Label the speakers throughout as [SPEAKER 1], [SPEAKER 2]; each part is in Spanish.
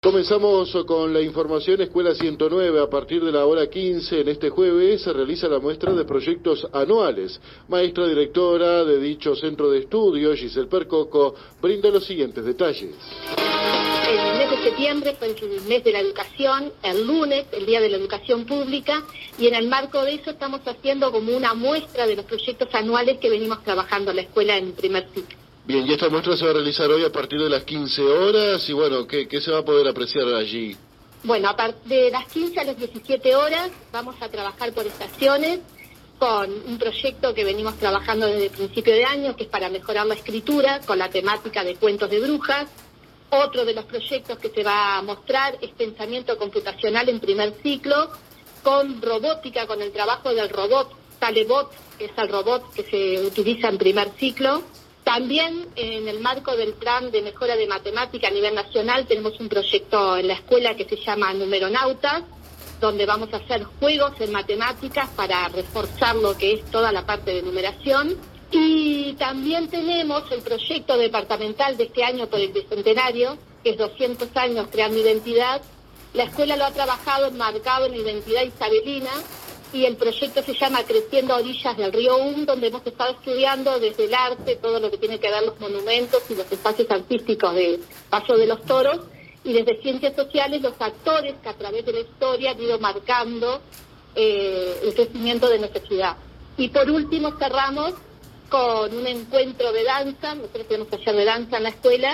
[SPEAKER 1] Comenzamos con la información. Escuela 109, a partir de la hora 15 en este jueves se realiza la muestra de proyectos anuales. Maestra directora de dicho centro de estudio, Giselle Percoco, brinda los siguientes detalles.
[SPEAKER 2] El mes de septiembre fue el mes de la educación, el lunes, el Día de la Educación Pública, y en el marco de eso estamos haciendo como una muestra de los proyectos anuales que venimos trabajando en la escuela en primer ciclo.
[SPEAKER 1] Bien, y esta muestra se va a realizar hoy a partir de las 15 horas, y bueno, ¿qué se va a poder apreciar allí?
[SPEAKER 2] Bueno, a partir de las 15 a las 17 horas vamos a trabajar por estaciones con un proyecto que venimos trabajando desde el principio de año, que es para mejorar la escritura, con la temática de cuentos de brujas. Otro de los proyectos que se va a mostrar es pensamiento computacional en primer ciclo, con robótica, con el trabajo del robot Talebot, que es el robot que se utiliza en primer ciclo. También en el marco del plan de mejora de matemática a nivel nacional tenemos un proyecto en la escuela que se llama Numeronautas, donde vamos a hacer juegos en matemáticas para reforzar lo que es toda la parte de numeración. Y también tenemos el proyecto departamental de este año por el Bicentenario, que es 200 años creando identidad. La escuela lo ha trabajado enmarcado en la identidad isabelina, y el proyecto se llama Creciendo a orillas del río donde hemos estado estudiando desde el arte, todo lo que tiene que ver los monumentos y los espacios artísticos de Paso de los Toros, y desde Ciencias Sociales los actores que a través de la historia han ido marcando el crecimiento de nuestra ciudad. Y por último cerramos con un encuentro de danza. Nosotros tenemos taller de danza en la escuela,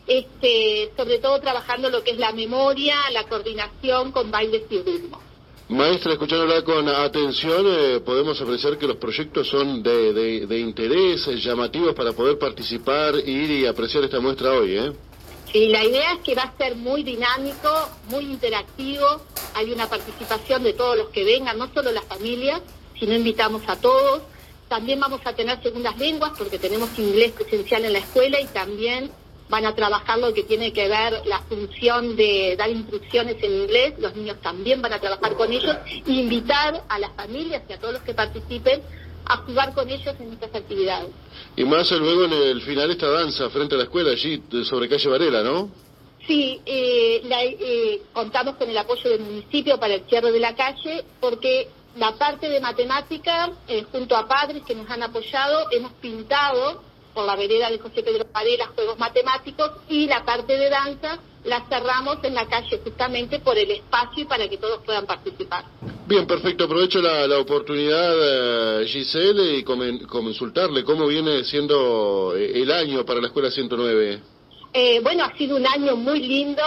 [SPEAKER 2] sobre todo trabajando lo que es la memoria, la coordinación con bailes y ritmo.
[SPEAKER 1] Maestra, escuchándola con atención, podemos apreciar que los proyectos son de interés, llamativos para poder participar, ir y apreciar esta muestra hoy, ¿eh?
[SPEAKER 2] Sí, la idea es que va a ser muy dinámico, muy interactivo. Hay una participación de todos los que vengan, no solo las familias, sino invitamos a todos. También vamos a tener segundas lenguas porque tenemos inglés presencial en la escuela, y también van a trabajar lo que tiene que ver la función de dar instrucciones en inglés. Los niños también van a trabajar con ellos, e invitar a las familias y a todos los que participen a jugar con ellos en estas actividades.
[SPEAKER 1] Y más luego en el final esta danza frente a la escuela allí sobre calle Varela, ¿no?
[SPEAKER 2] Sí, contamos con el apoyo del municipio para el cierre de la calle, porque la parte de matemática, junto a padres que nos han apoyado, hemos pintado por la vereda de José Pedro Varela juegos matemáticos, y la parte de danza la cerramos en la calle justamente por el espacio y para que todos puedan participar.
[SPEAKER 1] Bien, perfecto. Aprovecho la oportunidad, Giselle, y consultarle cómo viene siendo el año para la Escuela 109.
[SPEAKER 2] Bueno, ha sido un año muy lindo.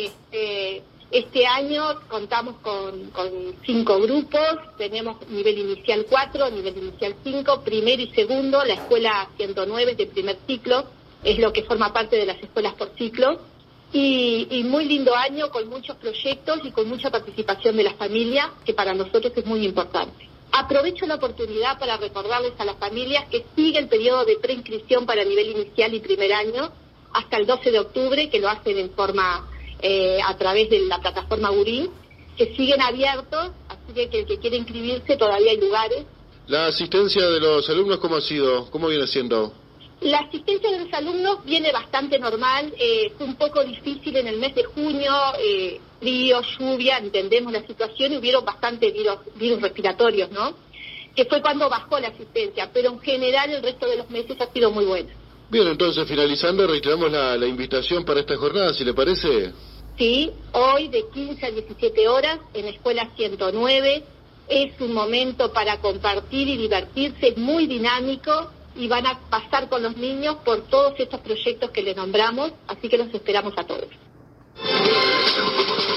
[SPEAKER 2] Este año contamos con 5 grupos. Tenemos nivel inicial 4, nivel inicial 5, primero y segundo. La escuela 109 de primer ciclo es lo que forma parte de las escuelas por ciclo. Y muy lindo año, con muchos proyectos y con mucha participación de la familia, que para nosotros es muy importante. Aprovecho la oportunidad para recordarles a las familias que sigue el periodo de preinscripción para nivel inicial y primer año hasta el 12 de octubre, que lo hacen en forma a través de la plataforma URI, que siguen abiertos, así que el que quiere inscribirse todavía hay lugares.
[SPEAKER 1] ¿La asistencia de los alumnos cómo ha sido? ¿Cómo viene siendo?
[SPEAKER 2] La asistencia de los alumnos viene bastante normal. Fue un poco difícil en el mes de junio, frío, lluvia, entendemos la situación, y hubieron bastante virus respiratorios, ¿no? Que fue cuando bajó la asistencia, pero en general el resto de los meses ha sido muy bueno.
[SPEAKER 1] Bien, entonces finalizando, reiteramos la invitación para esta jornada, si le parece.
[SPEAKER 2] Sí, hoy de 15 a 17 horas en Escuela 109, es un momento para compartir y divertirse, es muy dinámico, y van a pasar con los niños por todos estos proyectos que les nombramos, así que los esperamos a todos.